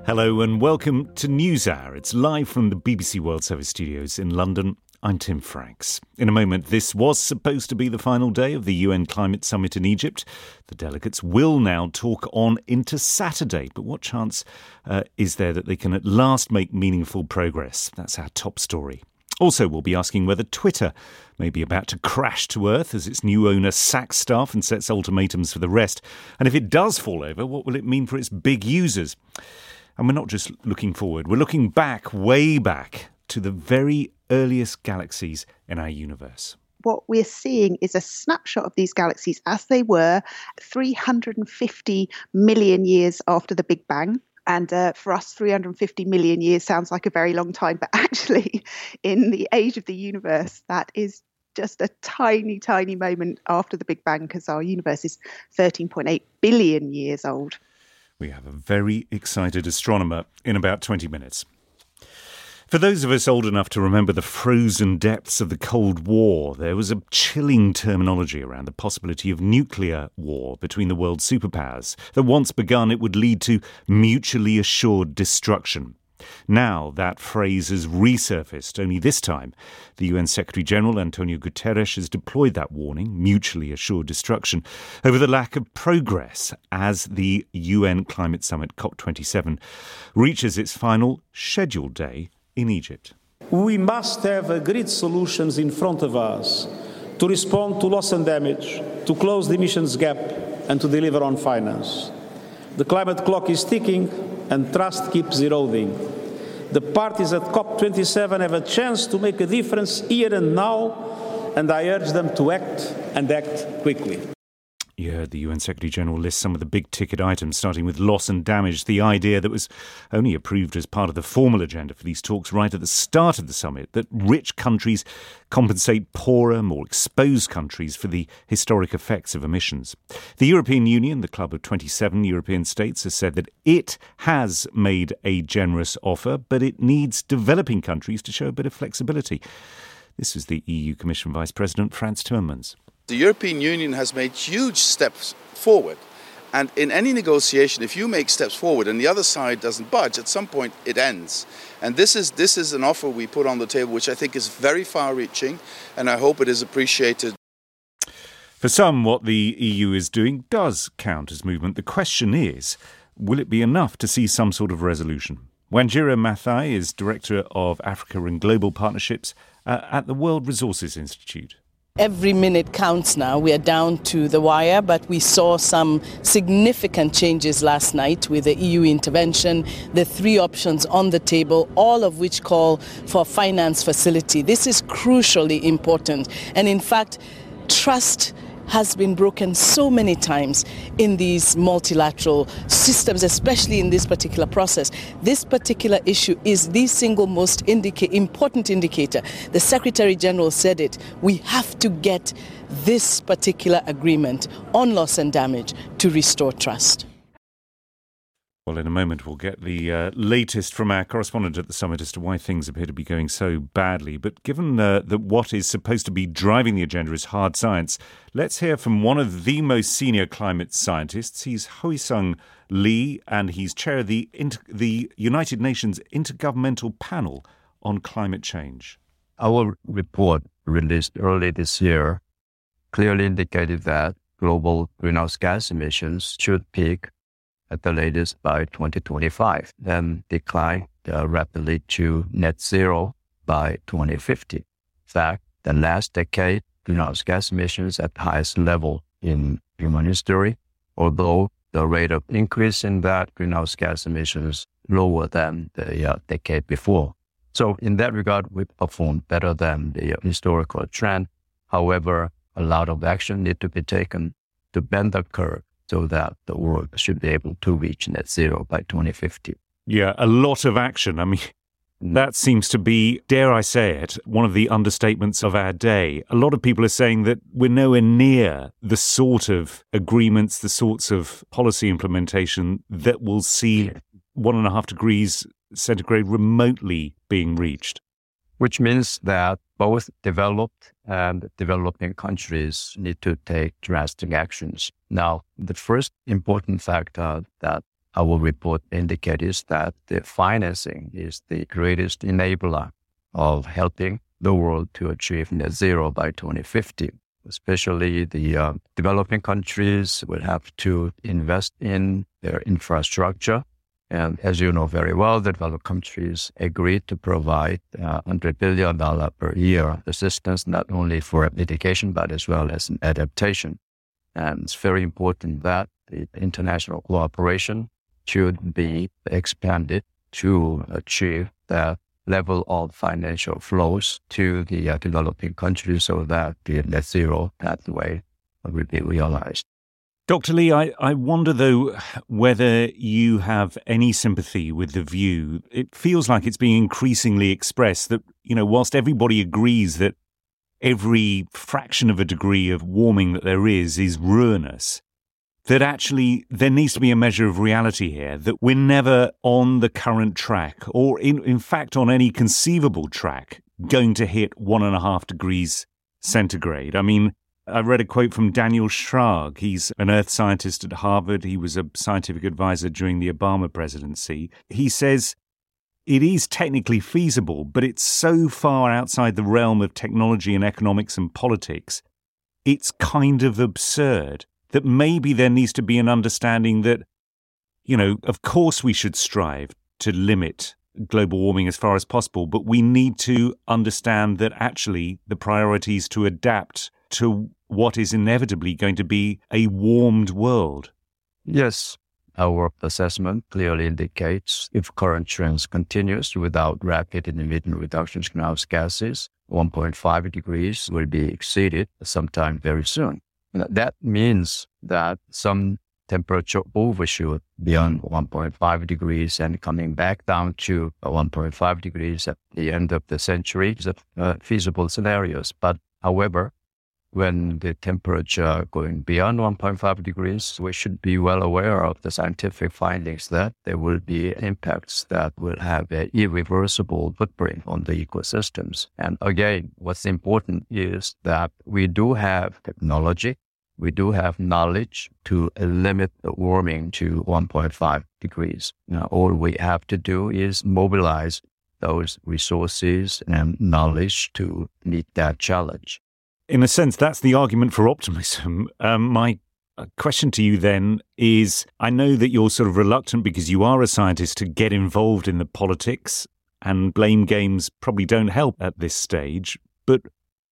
Hello and welcome to NewsHour. It's live from the BBC World Service studios in London. I'm Tim Franks. In a moment, this was supposed to be the final day of the UN Climate Summit in Egypt. The delegates will now talk on into Saturday. But what chance is there that they can at last make meaningful progress? That's our top story. Also, we'll be asking whether Twitter may be about to crash to earth as its new owner sacks staff and sets ultimatums for the rest. And if it does fall over, what will it mean for its big users? And we're not just looking forward, we're looking back, way back, to the very earliest galaxies in our universe. What we're seeing is a snapshot of these galaxies as they were 350 million years after the Big Bang. And for us, 350 million years sounds like a very long time, but actually in the age of the universe, that is just a tiny, tiny moment after the Big Bang, because our universe is 13.8 billion years old. We have a very excited astronomer in about 20 minutes. For those of us old enough to remember the frozen depths of the Cold War, there was a chilling terminology around the possibility of nuclear war between the world's superpowers, that once begun it would lead to mutually assured destruction. Now that phrase has resurfaced, only this time the UN Secretary-General Antonio Guterres has deployed that warning, mutually assured destruction, over the lack of progress as the UN Climate Summit COP27 reaches its final scheduled day in Egypt. We must have agreed solutions in front of us to respond to loss and damage, to close the emissions gap and to deliver on finance. The climate clock is ticking and trust keeps eroding. The parties at COP27 have a chance to make a difference here and now, and I urge them to act and act quickly. You heard the UN Secretary-General list some of the big-ticket items, starting with loss and damage, the idea that was only approved as part of the formal agenda for these talks right at the start of the summit, that rich countries compensate poorer, more exposed countries for the historic effects of emissions. The European Union, the club of 27 European states, has said that it has made a generous offer, but it needs developing countries to show a bit of flexibility. This is the EU Commission Vice President Frans Timmermans. The European Union has made huge steps forward, and in any negotiation, if you make steps forward and the other side doesn't budge, at some point it ends. And this is an offer we put on the table which I think is very far-reaching, and I hope it is appreciated. For some, what the EU is doing does count as movement. The question is, will it be enough to see some sort of resolution? Wanjira Maathai is Director of Africa and Global Partnerships at the World Resources Institute. Every minute counts now. We are down to the wire, but we saw some significant changes last night with the EU intervention, the three options on the table, all of which call for finance facility. This is crucially important. And in fact, trust has been broken so many times in these multilateral systems, especially in this particular process. This particular issue is the single most important indicator. The Secretary General said it. We have to get this particular agreement on loss and damage to restore trust. Well, in a moment, we'll get the latest from our correspondent at the summit as to why things appear to be going so badly. But given that what is supposed to be driving the agenda is hard science, let's hear from one of the most senior climate scientists. He's Hoesung Lee, and he's chair of the United Nations Intergovernmental Panel on Climate Change. Our report, released early this year, clearly indicated that global greenhouse gas emissions should peak at the latest by 2025, then decline rapidly to net zero by 2050. In fact, the last decade, greenhouse gas emissions at the highest level in human history, although the rate of increase in that greenhouse gas emissions lower than the decade before. So in that regard, we performed better than the historical trend. However, a lot of action need to be taken to bend the curve so that the world should be able to reach net zero by 2050. Yeah, a lot of action. I mean, that seems to be, dare I say it, one of the understatements of our day. A lot of people are saying that we're nowhere near the sort of agreements, the sorts of policy implementation that will see 1.5 degrees centigrade remotely being reached. Which means that both developed and developing countries need to take drastic actions. Now, the first important factor that our report indicates that the financing is the greatest enabler of helping the world to achieve net zero by 2050. Especially the developing countries will have to invest in their infrastructure. And as you know very well, the developed countries agreed to provide $100 billion per year assistance, not only for mitigation, but as well as adaptation. And it's very important that the international cooperation should be expanded to achieve the level of financial flows to the developing countries so that the net zero pathway will be realized. Dr. Lee, I wonder, though, whether you have any sympathy with the view. It feels like it's being increasingly expressed that, whilst everybody agrees that every fraction of a degree of warming that there is ruinous, that actually there needs to be a measure of reality here, that we're never on the current track, or in fact on any conceivable track, going to hit 1.5 degrees centigrade. I mean, I read a quote from Daniel Schrag. He's an earth scientist at Harvard. He was a scientific advisor during the Obama presidency. He says, it is technically feasible, but it's so far outside the realm of technology and economics and politics, it's kind of absurd. That maybe there needs to be an understanding that, of course we should strive to limit global warming as far as possible, but we need to understand that actually the priority is to adapt to what is inevitably going to be a warmed world. Yes, our assessment clearly indicates if current trends continues without rapid and immediate reductions in greenhouse gases, 1.5 degrees will be exceeded sometime very soon. That means that some temperature overshoot beyond 1.5 degrees and coming back down to 1.5 degrees at the end of the century is feasible scenarios. But however, when the temperature going beyond 1.5 degrees, we should be well aware of the scientific findings that there will be impacts that will have an irreversible footprint on the ecosystems. And again, what's important is that we do have technology, we do have knowledge to limit the warming to 1.5 degrees. Now, all we have to do is mobilize those resources and knowledge to meet that challenge. In a sense, that's the argument for optimism. My question to you then is, I know that you're sort of reluctant because you are a scientist to get involved in the politics, and blame games probably don't help at this stage. But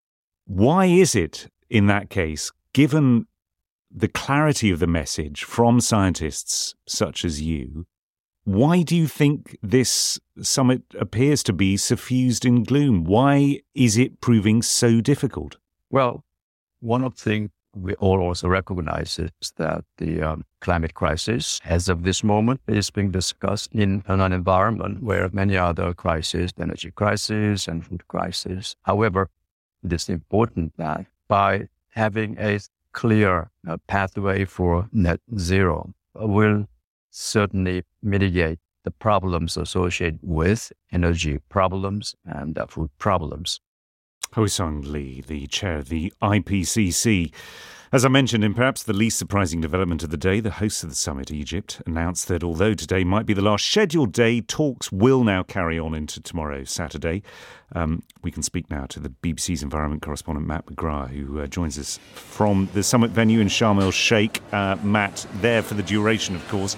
why is it, in that case, given the clarity of the message from scientists such as you, why do you think this summit appears to be suffused in gloom? Why is it proving so difficult? Well, one of the things we all also recognize is that the climate crisis, as of this moment, is being discussed in an environment where many other crises, energy crisis and food crisis. However, it is important that by having a clear pathway for net zero will certainly mitigate the problems associated with energy problems and food problems. Ho-Sung Lee, the chair of the IPCC. As I mentioned, in perhaps the least surprising development of the day, the hosts of the summit, Egypt, announced that although today might be the last scheduled day, talks will now carry on into tomorrow, Saturday. We can speak now to the BBC's environment correspondent, Matt McGrath, who joins us from the summit venue in Sharm el-Sheikh. Matt, there for the duration, of course.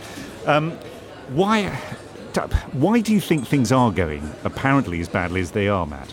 Why do you think things are going apparently as badly as they are, Matt?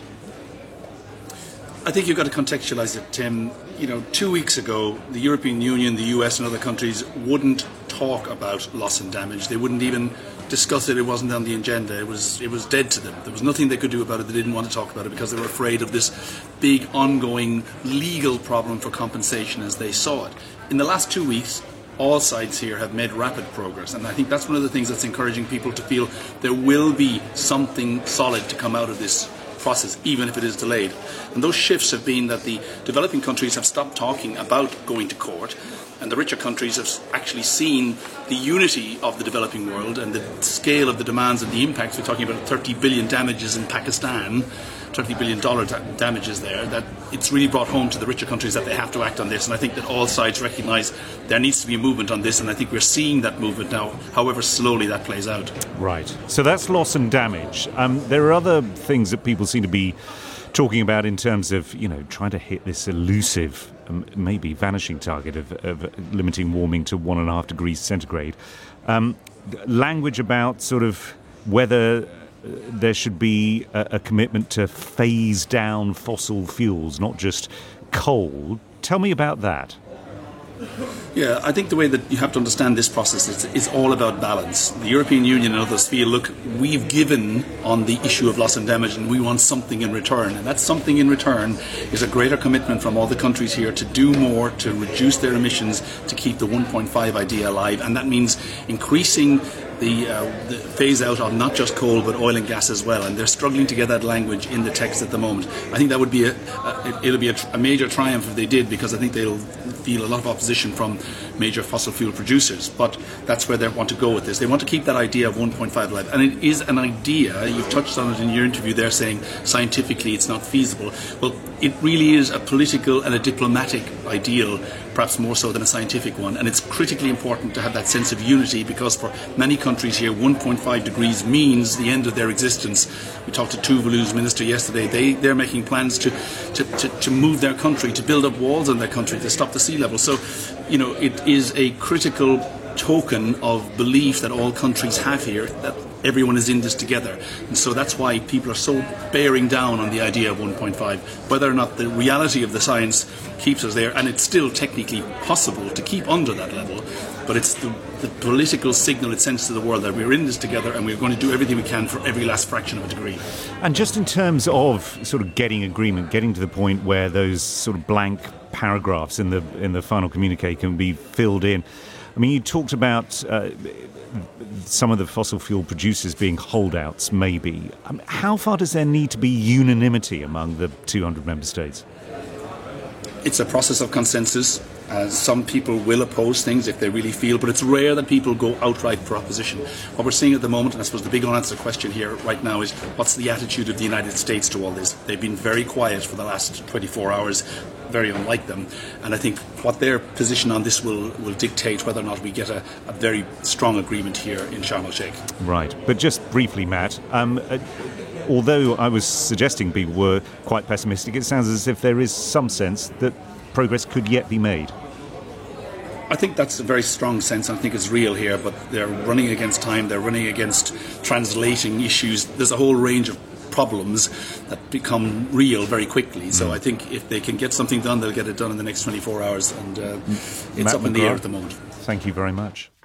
I think you've got to contextualise it, Tim. 2 weeks ago, the European Union, the US and other countries wouldn't talk about loss and damage. They wouldn't even discuss it. It wasn't on the agenda. It was dead to them. There was nothing they could do about it. They didn't want to talk about it because they were afraid of this big ongoing legal problem for compensation as they saw it. In the last 2 weeks, all sides here have made rapid progress, and I think that's one of the things that's encouraging people to feel there will be something solid to come out of this process, even if it is delayed. And those shifts have been that the developing countries have stopped talking about going to court, and the richer countries have actually seen the unity of the developing world and the scale of the demands and the impacts. We're talking about 30 billion damages in Pakistan, $30 billion damages there, that it's really brought home to the richer countries that they have to act on this. And I think that all sides recognise there needs to be a movement on this, and I think we're seeing that movement now, however slowly that plays out. Right. So that's loss and damage. There are other things that people seem to be talking about in terms of, trying to hit this elusive, maybe vanishing target of limiting warming to 1.5 degrees centigrade. Language about sort of whether there should be a commitment to phase down fossil fuels, not just coal. Tell me about that. Yeah, I think the way that you have to understand this process is all about balance. The European Union and others feel, look, we've given on the issue of loss and damage and we want something in return. And that something in return is a greater commitment from all the countries here to do more, to reduce their emissions, to keep the 1.5 idea alive. And that means increasing the phase out of not just coal but oil and gas as well, and they're struggling to get that language in the text at the moment. I think that would be a major triumph if they did, because I think they'll feel a lot of opposition from major fossil fuel producers, but that's where they want to go with this. They want to keep that idea of 1.5 alive, and it is an idea. You've touched on it in your interview there, saying scientifically it's not feasible. Well, it really is a political and a diplomatic ideal, perhaps more so than a scientific one, and it's critically important to have that sense of unity, because for many countries here 1.5 degrees means the end of their existence. We talked to Tuvalu's minister yesterday. They're making plans to move their country, to build up walls in their country to stop the sea level. So it is a critical token of belief that all countries have here, that everyone is in this together. And so that's why people are so bearing down on the idea of 1.5, whether or not the reality of the science keeps us there, and it's still technically possible to keep under that level, but it's the political signal it sends to the world that we're in this together and we're going to do everything we can for every last fraction of a degree. And just in terms of sort of getting agreement, getting to the point where those sort of blank paragraphs in the final communique can be filled in. I mean, you talked about some of the fossil fuel producers being holdouts, maybe. How far does there need to be unanimity among the 200 member states? It's a process of consensus. Some people will oppose things if they really feel, but it's rare that people go outright for opposition. What we're seeing at the moment, and I suppose the big unanswered question here right now, is what's the attitude of the United States to all this? They've been very quiet for the last 24 hours, very unlike them, and I think what their position on this will dictate whether or not we get a very strong agreement here in Sharm el-Sheikh. Right, but just briefly, Matt, although I was suggesting people were quite pessimistic, it sounds as if there is some sense that progress could yet be made. I think that's a very strong sense. I think it's real here, but they're running against time. They're running against translating issues. There's a whole range of problems that become real very quickly. So I think if they can get something done, they'll get it done in the next 24 hours. And it's Matt up in the air at the moment. Thank you very much.